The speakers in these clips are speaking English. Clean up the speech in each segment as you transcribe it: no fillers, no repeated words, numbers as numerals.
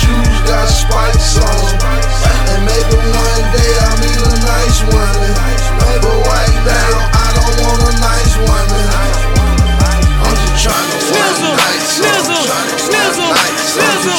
shoes got spikes on them. And maybe one day I'll meet a nice woman. But right now, I don't want a nice woman. I'm just trying to one night. Snizzle, snizzle, snizzle,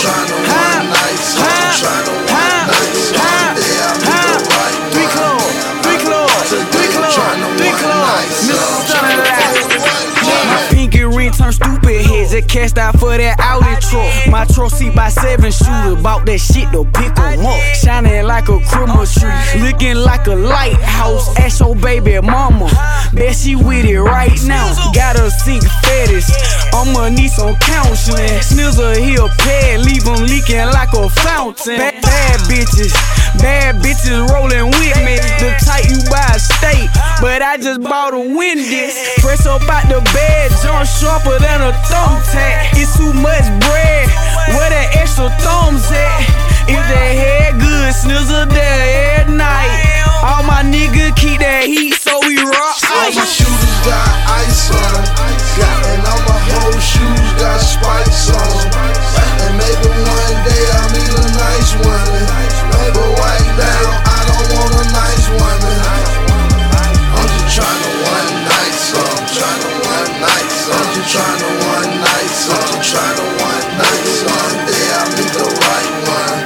turn stupid heads, it cast out for that Audi truck. My truck seat by 7 shooter, bought that shit to pick 'em up. Shining like a Christmas tree, looking like a lighthouse. Ask your baby mama, bet she with it right now. Got a sink fetish, I'ma need some counseling. Snizzle here pad, leave 'em leaking like a fountain. Bad bitches rolling with me. The type you buy a steak, but I just bought a Wendy's. Fresh up out the bed, jump sharper than a thumbtack. It's too much bread, where the extra thumbs at? If that head good, Snizzle there at night. All my niggas keep that heat, so we rock. All my shooters got ice on them, and all my whole shoes got spikes on them. And maybe one day I'll meet a nice woman. But right now, I don't want a nice woman. I'm just trying to one night, so I'm trying to one night, so I'm just trying to one night, so I'm just trying to one night, so one day I'll meet the right one.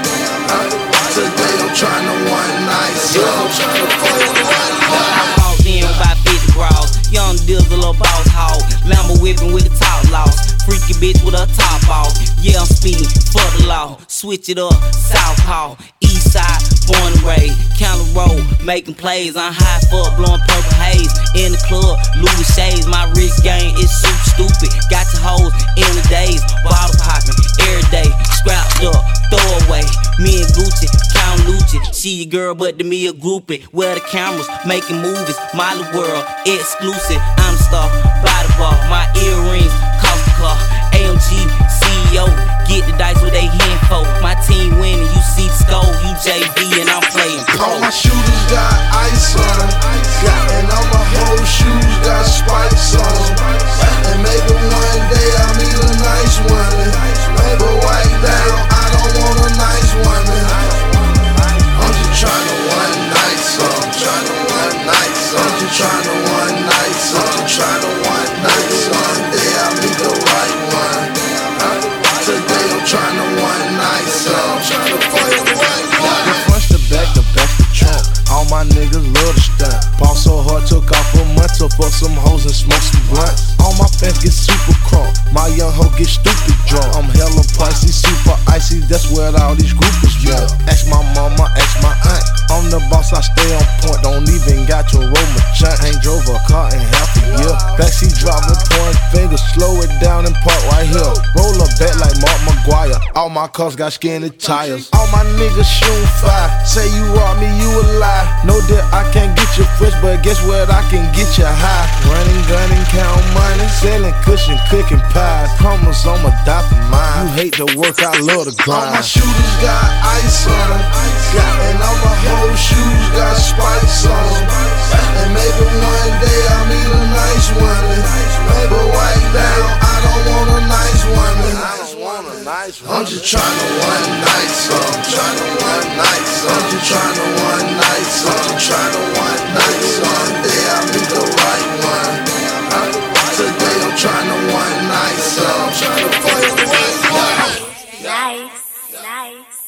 Today I'm trying to one night, so I'm trying to find the right one. I walked in with about 50 bras, young Dizzle, a boss hog, Lambo whipping with the top loss, freaky bitch with her top off. Yeah, I'm speeding for the law, switch it up, southpaw, east side, born and raised, County Road, making plays. I'm high fuck, blowing purple haze. In the club, Louis shades, my wrist game is super stupid. Got your hoes in the days, bottle popping every day, scrapped up, throw away. Me and Gucci, Count Lucci, she a girl, but to me a groupie. Where the cameras, making movies, Molly World, exclusive. I'm the star, by the bar, my earrings, cost the car. AMG, CEO, get the dice with they hand folk. My team winning, you see the score, you JV, and I'm playing pro. All my shooters got ice on them, and all my whole shoes got spikes on them. And maybe one day I'll meet a nice woman. But right now, I don't want a nice woman. I'm just trying to one night, so I'm trying to one night, so I'm just trying to one night, so I'm just trying to one night, so one day I'll meet the right one. Today I'm trying to one night, so I'm trying to find the right one. The front to back, the back to trunk. All my niggas love to stunt. Ball so hard, took off for months to fuck some hoes and smoke some blunts. All my fans get super crunk. My young hoe get stupid drunk. I'm hella pricey, super icy. That's what all these groupers want. Ask my mama, ask my aunt. I'm the boss, I stay on point. Don't even got to roll my chunt. Ain't drove a car in half a year. Backseat driver, point finger, slow it down and park right here. Roll a back like Mark McGuire. All my cars got skinny tires. All my niggas shootin' fire. Say you rob me, you a lie. Know that I can't get you fresh, but guess what? I can get you high. Running, gunning, count money, selling cushion, cooking pies. Promise I'ma die for mine. You hate to work, I love to grind. All my shooters got ice on them, and all my whole shoes got spikes on them. And maybe one day I'll meet a nice woman. But right now, I don't want a nice woman. I'm just trying to one night, so I'm trying to one night, so I'm just trying to one night, so I'm just trying to one night, so one day I'll meet the right one. Today I'm trying to one night, so I'm trying to find the right one. Nice.